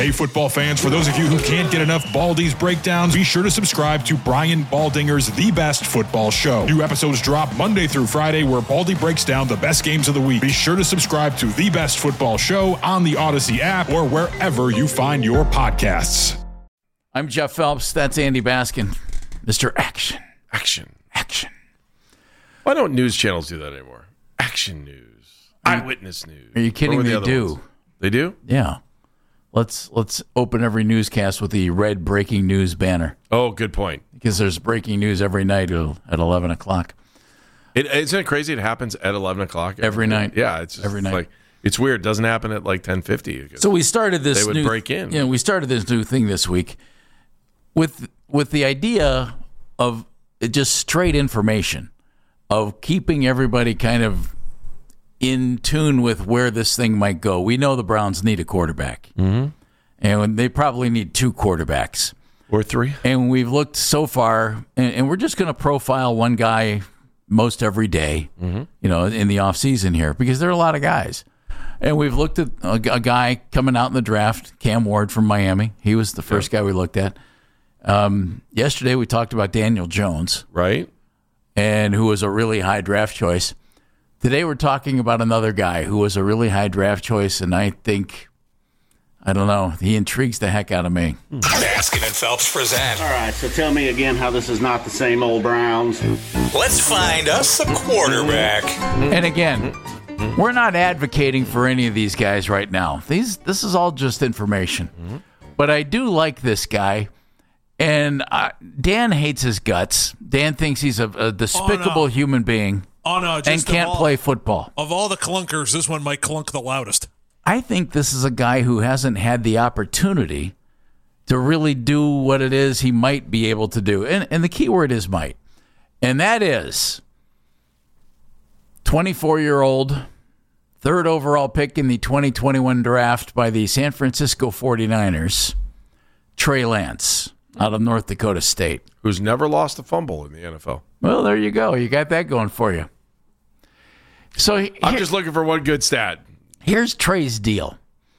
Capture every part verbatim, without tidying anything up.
Hey, football fans, for those of you who can't get enough Baldy's breakdowns, be sure to subscribe to Brian Baldinger's The Best Football Show. New episodes drop Monday through Friday where Baldy breaks down the best games of the week. Be sure to subscribe to The Best Football Show on the Odyssey app or wherever you find your podcasts. I'm Jeff Phelps. That's Andy Baskin. Mister Action. Action. Action. Why don't news channels do that anymore? Action news. Eyewitness news. Are you kidding me? The They do. Ones? They do? Yeah. Let's let's open every newscast with the red breaking news banner. Oh, good point. Because there's breaking news every night at eleven o'clock. It, isn't it crazy? It happens at eleven o'clock every, every night. Yeah, it's just every night. Like, it's weird. It doesn't happen at like ten fifty. So we started this. They would new, break in. Yeah, we started this new thing this week with with the idea of just straight information, of keeping everybody kind of in tune with where this thing might go. We know the Browns need a quarterback, mm-hmm. and they probably need two quarterbacks. Or three. And we've looked so far, and, and we're just going to profile one guy most every day, mm-hmm. you know, in the offseason here, because there are a lot of guys. And we've looked at a, a guy coming out in the draft, Cam Ward from Miami. He was the first yeah. guy we looked at. Um, yesterday we talked about Daniel Jones. Right. And who was a really high draft choice. Today we're talking about another guy who was a really high draft choice, and I think, I don't know, he intrigues the heck out of me. Baskin and Phelps present. All right, so tell me again how this is not the same old Browns. Let's find us a quarterback. And again, we're not advocating for any of these guys right now. These, this is all just information. Mm-hmm. But I do like this guy. And uh, Dan hates his guts. Dan thinks he's a, a despicable oh, no. human being. Oh, no, just and can't all, play football. Of all the clunkers, this one might clunk the loudest. I think this is a guy who hasn't had the opportunity to really do what it is he might be able to do. And, and the key word is might. And that is twenty-four-year-old, third overall pick in the twenty twenty-one draft by the San Francisco forty-niners, Trey Lance, out of North Dakota State. Who's never lost a fumble in the N F L. Well, there you go. You got that going for you. So here, I'm just looking for one good stat. Here's Trey's deal.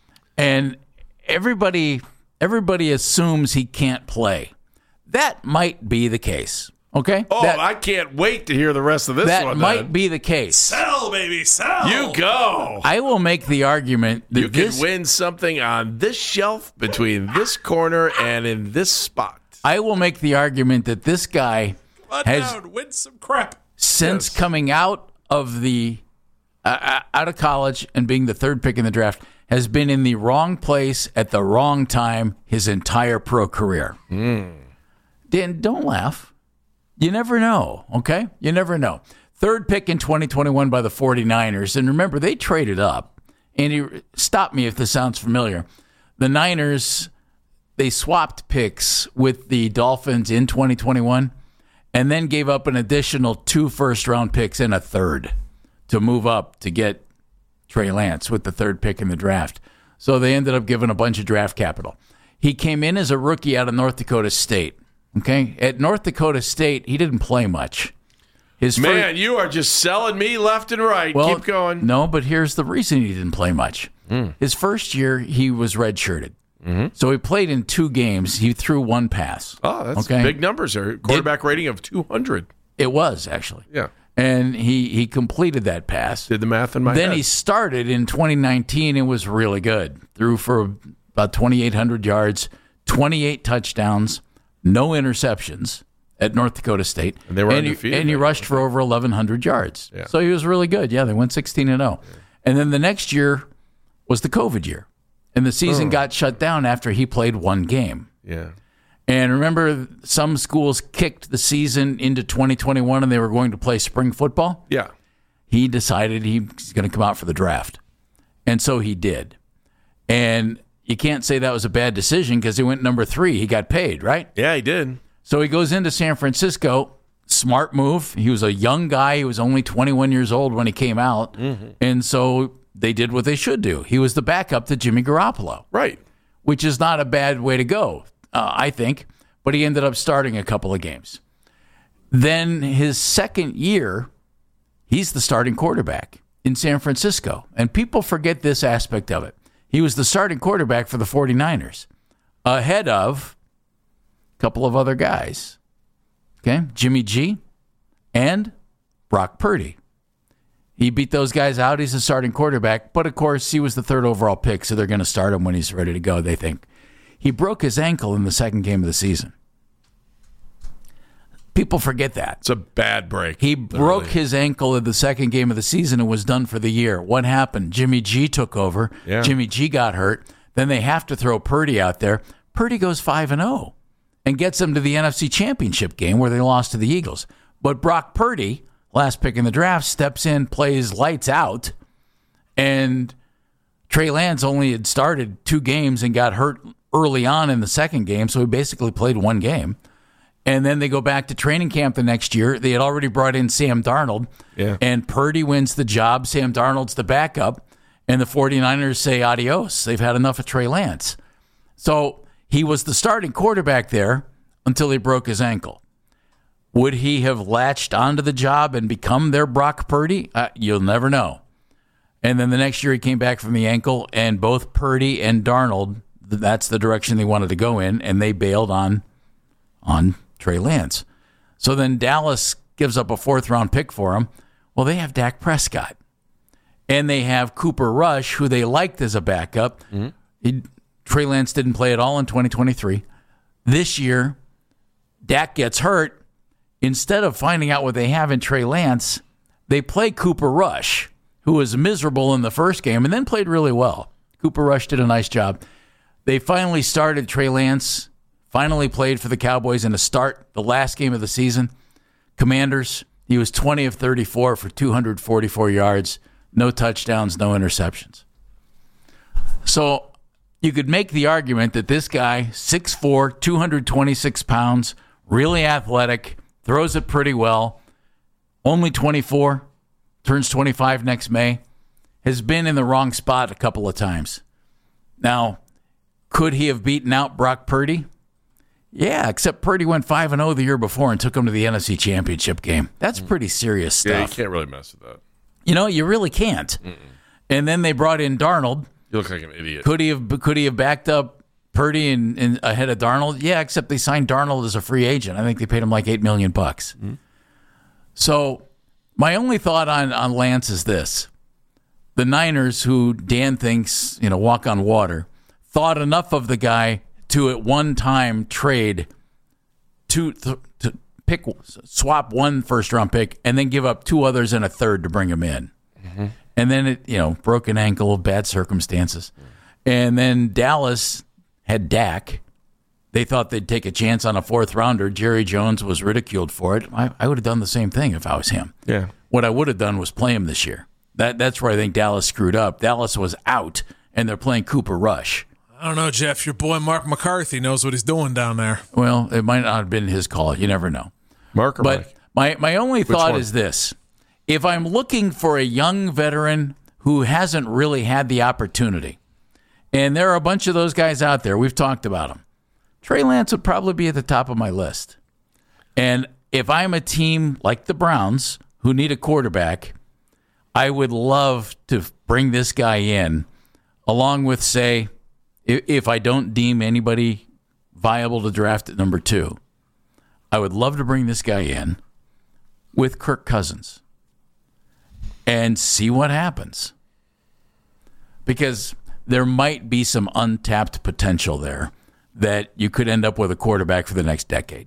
And everybody everybody assumes he can't play. That might be the case. Okay? Oh, that, I can't wait to hear the rest of this that one. That might then. be the case. Sell, baby, sell. You go. I will make the argument that you this, can win something on this shelf between this corner and in this spot. I will make the argument that this guy has down, win some crap. Since yes. coming out of the uh, out of college and being the third pick in the draft, has been in the wrong place at the wrong time his entire pro career. Mm. Dan, don't laugh. You never know, okay? You never know. Third pick in twenty twenty-one by the forty-niners. And remember, they traded up. Andy, stop me if this sounds familiar. The Niners, they swapped picks with the Dolphins in twenty twenty-one and then gave up an additional two first-round picks and a third to move up to get Trey Lance with the third pick in the draft. So they ended up giving a bunch of draft capital. He came in as a rookie out of North Dakota State. Okay, at North Dakota State, he didn't play much. His Man, first, you are just selling me left and right. well, Keep going. No, but here's the reason he didn't play much. Mm. His first year, he was redshirted. Mm-hmm. So he played in two games. He threw one pass. Oh, that's okay? big numbers there. Quarterback Did, rating of two hundred. It was, actually. Yeah. And he, he completed that pass. Did the math in my then head. Then he started in twenty nineteen and was really good. Threw for about twenty-eight hundred yards, twenty-eight touchdowns, no interceptions at North Dakota State. And they were and undefeated. He, and he rushed for over eleven hundred yards. Yeah. So he was really good. Yeah, they went sixteen and oh. Yeah. And then the next year was the COVID year. And the season oh. got shut down after he played one game. Yeah. And remember, some schools kicked the season into twenty twenty-one and they were going to play spring football? Yeah. He decided he's going to come out for the draft. And so he did. And you can't say that was a bad decision because he went number three. He got paid, right? Yeah, he did. So he goes into San Francisco. Smart move. He was a young guy. He was only twenty-one years old when he came out. Mm-hmm. And so they did what they should do. He was the backup to Jimmy Garoppolo. Right. Which is not a bad way to go, uh, I think. But he ended up starting a couple of games. Then his second year, he's the starting quarterback in San Francisco. And people forget this aspect of it. he was the starting quarterback for the 49ers, ahead of a couple of other guys. Okay, Jimmy G and Brock Purdy. He beat those guys out. He's a starting quarterback. But, of course, he was the third overall pick, so they're going to start him when he's ready to go, they think. He broke his ankle in the second game of the season. People forget that. It's a bad break. He literally. broke his ankle in the second game of the season and was done for the year. What happened? Jimmy G took over. Yeah. Jimmy G got hurt. Then they have to throw Purdy out there. Purdy goes five and oh and gets them to the N F C Championship game where they lost to the Eagles. But Brock Purdy, last pick in the draft, steps in, plays lights out, and Trey Lance only had started two games and got hurt early on in the second game, so he basically played one game. And then they go back to training camp the next year. They had already brought in Sam Darnold, yeah. and Purdy wins the job. Sam Darnold's the backup, and the 49ers say adios. They've had enough of Trey Lance. So he was the starting quarterback there until he broke his ankle. Would he have latched onto the job and become their Brock Purdy? Uh, you'll never know. And then the next year he came back from the ankle, and both Purdy and Darnold, that's the direction they wanted to go in, and they bailed on on Trey Lance. So then Dallas gives up a fourth-round pick for him. Well, they have Dak Prescott. And they have Cooper Rush, who they liked as a backup. Mm-hmm. He, Trey Lance didn't play at all in twenty twenty-three. This year, Dak gets hurt. Instead of finding out what they have in Trey Lance, they play Cooper Rush, who was miserable in the first game and then played really well. Cooper Rush did a nice job. They finally started Trey Lance, finally played for the Cowboys in a start, the last game of the season. Commanders, he was twenty of thirty-four for two hundred forty-four yards, no touchdowns, no interceptions. So you could make the argument that this guy, six foot four, two hundred twenty-six pounds, really athletic, throws it pretty well, only twenty-four, turns twenty-five next May, has been in the wrong spot a couple of times. Now, could he have beaten out Brock Purdy? Yeah, except Purdy went five and oh the year before and took him to the N F C Championship game. That's pretty serious stuff. Yeah, you can't really mess with that. You know, you really can't. Mm-mm. And then they brought in Darnold. You look like an idiot. Could he have Could he have backed up Purdy and, and ahead of Darnold? Yeah, except they signed Darnold as a free agent. I think they paid him like eight million bucks. Mm-hmm. So my only thought on, on Lance is this. The Niners, who Dan thinks, you know, walk on water, thought enough of the guy to at one time trade to, to, to pick, swap one first round pick and then give up two others and a third to bring him in. Mm-hmm. And then it, you know, broken ankle, bad circumstances. Mm-hmm. And then Dallas had Dak. They thought they'd take a chance on a fourth rounder. Jerry Jones was ridiculed for it. I, I would have done the same thing if I was him. Yeah. What I would have done was play him this year. That That's where I think Dallas screwed up. Dallas was out, and they're playing Cooper Rush. I don't know, Jeff. Your boy Mark McCarthy knows what he's doing down there. Well, it might not have been his call. You never know. Mark or but Mike? my my only Which thought one? is this. If I'm looking for a young veteran who hasn't really had the opportunity, and there are a bunch of those guys out there, we've talked about them, Trey Lance would probably be at the top of my list. And if I'm a team like the Browns who need a quarterback, I would love to bring this guy in along with, say, if I don't deem anybody viable to draft at number two, I would love to bring this guy in with Kirk Cousins and see what happens. Because there might be some untapped potential there that you could end up with a quarterback for the next decade.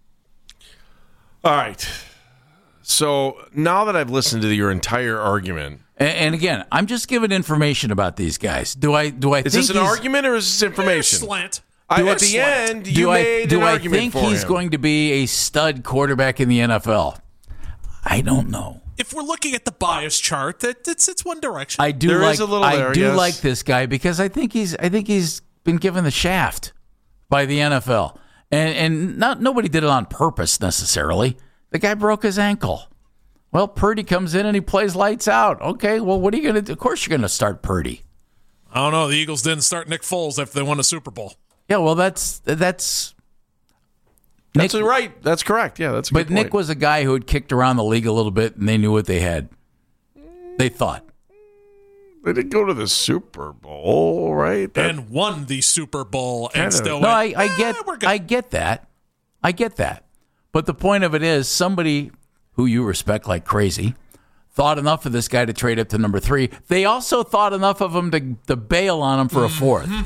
All right. So now that I've listened to your entire argument, and, and again, I'm just giving information about these guys. Do I? Do I? Is think this an he's, argument or is this information? Slant. I, Do at I- the slant. end, you do I? made Do an I argument think for he's him. going to be a stud quarterback in the N F L? I don't know. If we're looking at the bias chart, that it's it's one direction. I do There like. is a little I there, do yes. like this guy because I think he's. I think he's been given the shaft by the N F L, and and not nobody did it on purpose necessarily. The guy broke his ankle. Well, Purdy comes in and he plays lights out. Okay, well, what are you going to do? Of course, you're going to start Purdy. I don't know. The Eagles didn't start Nick Foles after they won a Super Bowl. Yeah, well, that's that's. That's Nick, right. That's correct. Yeah, that's a but good Nick point. was a guy who had kicked around the league a little bit, and they knew what they had. They thought. They didn't go to the Super Bowl, right? That, and won the Super Bowl and Kinda. still No, went, I, I "Eh, get, we're good." I get that, I get that. But the point of it is, somebody who you respect like crazy thought enough of this guy to trade up to number three. They also thought enough of him to, to bail on him for a fourth. Mm-hmm.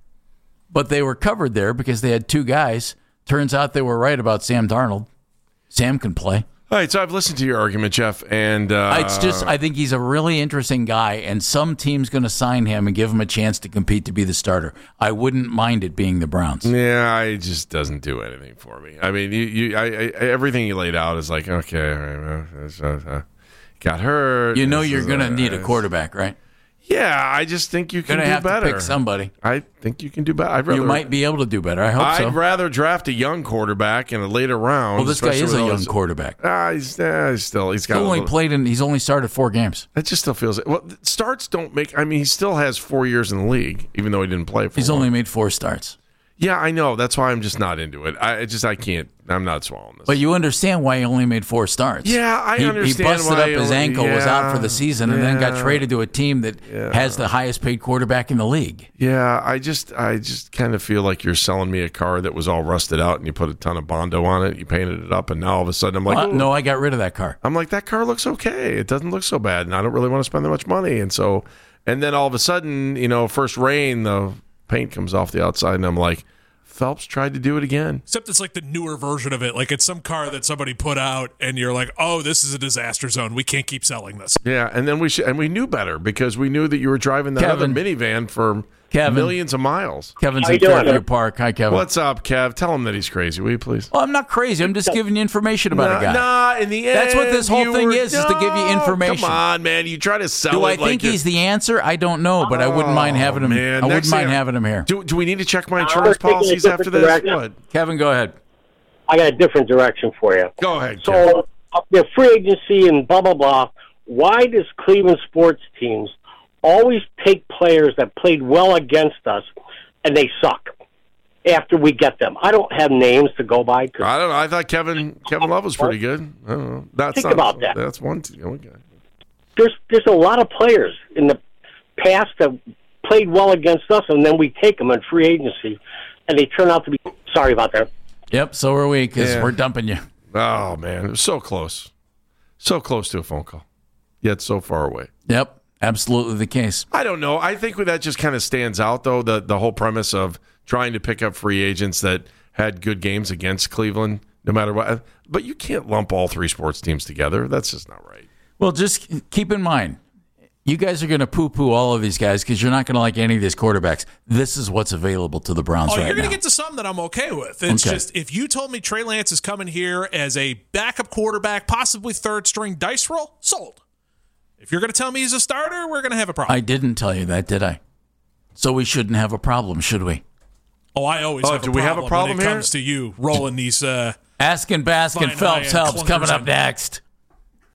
But they were covered there because they had two guys. Turns out they were right about Sam Darnold. Sam can play. All right, so I've listened to your argument, Jeff, and uh, It's just, I think he's a really interesting guy, and some team's going to sign him and give him a chance to compete to be the starter. I wouldn't mind it being the Browns. yeah, it just doesn't do anything for me. I mean, you, you, I, I, everything you laid out is like, okay, all right, uh, uh, got hurt. You know This you're is, going to uh, need a this- quarterback, right? Yeah, I just think you can Going to do have better. to pick somebody. I think you can do better. I'd rather, You might be able to do better. I hope I'd so. rather draft a young quarterback in a later round. Well, this guy especially is a with young those- quarterback. Ah, he's, uh, he's still he's got He's a only little- played in. He's only started four games. It just still feels well. Starts don't make. I mean, he still has four years in the league, even though he didn't play for. He's one. only made four starts. Yeah, I know. That's why I'm just not into it. I it just I can't. I'm not swallowing this. But you understand why he only made four starts. Yeah, I he, understand He busted why up he his only- ankle, was out for the season, and then got yeah. traded to a team that has the highest paid quarterback in the league. yeah, I just I just kind of feel like you're selling me a car that was all rusted out, and you put a ton of Bondo on it, you painted it up, and now all of a sudden I'm like, Uh, "Ooh." no, I got rid of that car. I'm like, that car looks okay. It doesn't look so bad, and I don't really want to spend that much money. And so, and then all of a sudden, you know, first rain, the paint comes off the outside, and I'm like, Phelps tried to do it again. Except it's like the newer version of it. Like it's some car that somebody put out, and you're like, "Oh, this is a disaster zone. We can't keep selling this." Yeah, and then we sh- and we knew better because we knew that you were driving that Kevin. other minivan for Kevin. millions of miles. Kevin's How in you doing? Fairview Park. Hi, Kevin. What's up, Kev? Tell him that he's crazy, will you please? Well, I'm not crazy. I'm just giving you information about nah, a guy. nah, in the end, That's what this whole you thing were- is, is to give you No, information. Come on, man. You try to sell Do it I like think you're- he's the answer? I don't know, but I wouldn't mind having him. Oh, man. I wouldn't Next mind thing- having him here. Do, do we need to check my I insurance was thinking a policies different after this? direction. What? Kevin, go ahead. I got a different direction for you. Go ahead, Kev. So, uh, the free agency and blah, blah, blah, why does Cleveland sports teams always take players that played well against us and they suck after we get them? I don't have names to go by. 'Cause I don't know. I thought Kevin Kevin Love was pretty good. I don't know. That's Think not, about that. That's one. T- okay. there's, there's a lot of players in the past that played well against us, and then we take them in free agency, and they turn out to be – sorry about that. Yep, so are we, because Yeah. we're dumping you. Oh man, it was so close, so close to a phone call, yet so far away. Yep, absolutely the case. I don't know. I think that just kind of stands out, though, the the whole premise of trying to pick up free agents that had good games against Cleveland, no matter what. But you can't lump all three sports teams together. That's just not right. Well, just keep in mind, you guys are going to poo-poo all of these guys because you're not going to like any of these quarterbacks. This is what's available to the Browns Oh, right you're going now. to get to something that I'm okay with. It's Okay. just if you told me Trey Lance is coming here as a backup quarterback, possibly third string dice roll, sold. If you're going to tell me he's a starter, we're going to have a problem. I didn't tell you that, did I? So we shouldn't have a problem, should we? oh, I always Oh, have do a we problem have a problem when it here? comes to you rolling these. Uh, Asking Baskin Fine, Phelps high-end helps coming clunkers up on- next.